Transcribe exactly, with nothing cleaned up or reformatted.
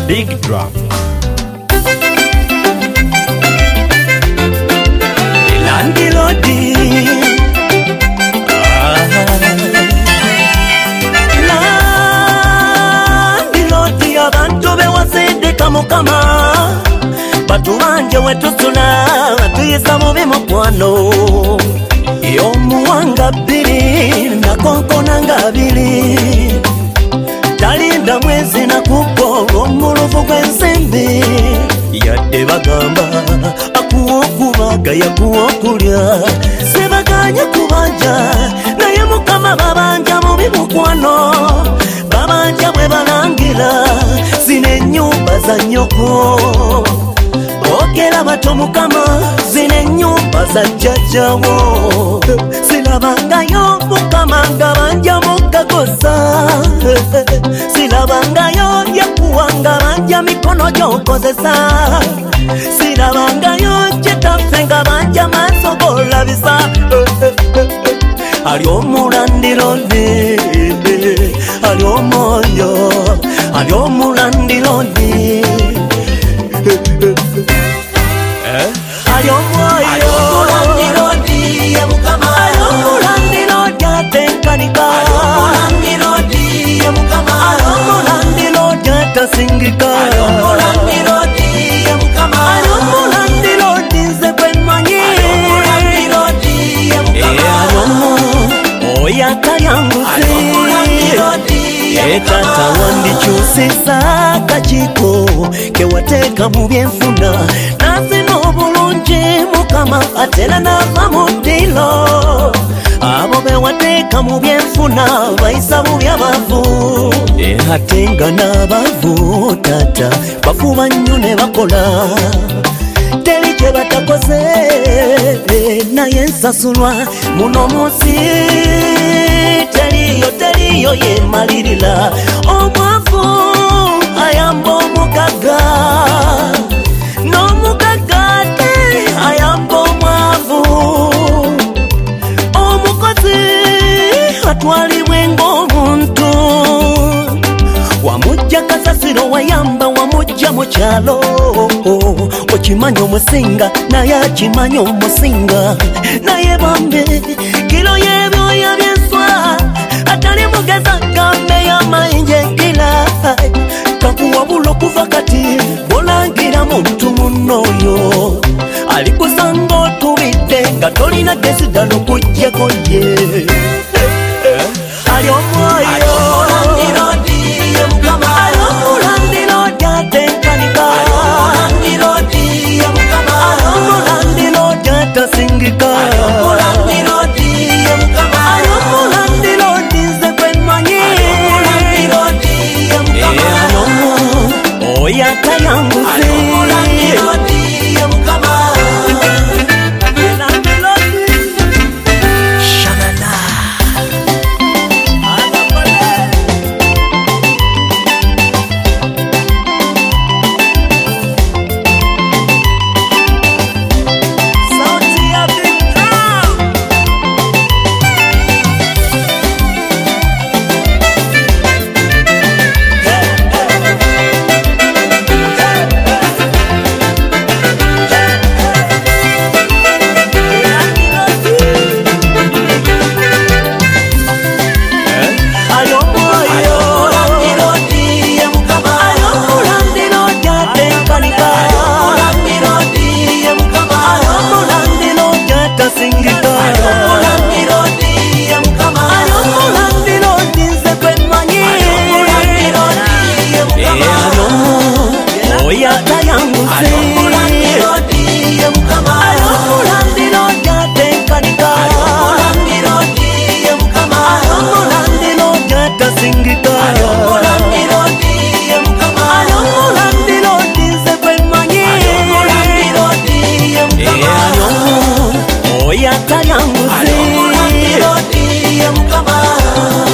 Big Drum. Landilodi Landilodi abantu bewasindika mukama batu banje wetusula tuyisa mubi mukwano yomuwanga bbiri nakonkona nga biri talinda mwezi na kuko omuluvu gw'ensimbi yadde bagamba akuwokubaga yakuwokulya sebaganya kubanja naye mukama babanja mubi mukwano babanja bwe balangira zino ennyumba za nnyoko ogera bato mukama zino ennyumba za jjajjawo silabangayo mukama nga banja mukagosa silabangayo yakuwanga banja mikono gyokozesa silabangayo kyetaffe nga banja maaso golabisa ali omulandironi ali omwoyo ali omulandironi ali omwoyo omulandironi ye mukama ali omulandironi atenkanika ali omulandironi ye mukama ali omulandironi atasingika ali omulandironi ye mukama ali omulandironi nze gwenmanyi ali omulandironi ye mukama ali omu oyo atalyanguzi etata wandikyusisa akakiko kewateeka mu byenfuna nazina obulungi mukama atera n'ava mu ddiro abo bewateeka mu byenfuna bayisa bubi abavu ate nga n'abavu tata bafuba nnyo ne bakola teri kye batakoze naye nsasulwa muno munsi teriyo teriyo yemalirira omwavu ayamba omugaga n'omugaga ate ayamba omwavu omukozi atwalibwe ng'omuntu wamujja kasasiro wayamba wamujja mu kyalo okimanya omusinga naye akimanya omusinga naye bambe kiro y'ebyoya byenswa atali mugeza gambe y'amayinja enkira kakuwabula okuva kati bolangira muntu munnooyo alikusanga otubidde nga tolina gesidala okuggyako ye ali omwoyo ali omulandirodi atenkanika ali omulandirodi ye mukama ali omulandirodi atasingika ali omulandirodi ye mukama ali omulandirodi nze gwenmanyi ali omulandirodi ye mukama ali omu oyo atayanguzi ali omulandirodi ye mukama oyo atayanguzi